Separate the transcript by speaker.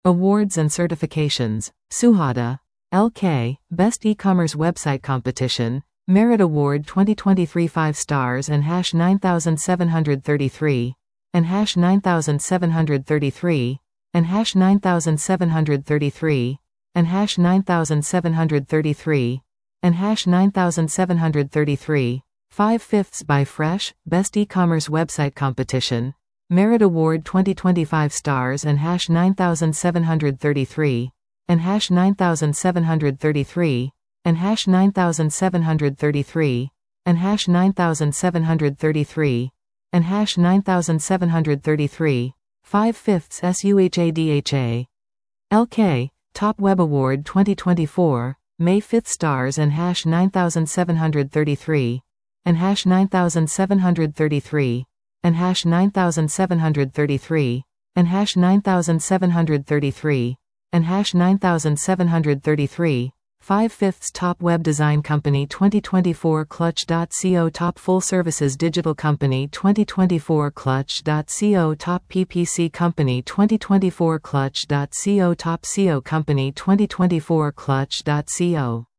Speaker 1: Awards and certifications. Suhada. LK, Best E-Commerce Website Competition, Merit Award 2023 5 stars and #9733, and #9733, and #9733, and #9733, and #9733, 5/5 by Fresh, Best E-Commerce Website Competition, Merit Award 2025 stars and #9733, and #9733, and #9733, and #9733, and #9733, 5/5 SUHADHA. LK, Top Web Award 2024, May 5 stars and #9733, and #9733, and #9733, and #9733, and #9733, 5/5 Top Web Design Company 2024 Clutch.co Top Full Services Digital Company 2024 Clutch.co Top PPC Company 2024 Clutch.co Top SEO Company 2024 Clutch.co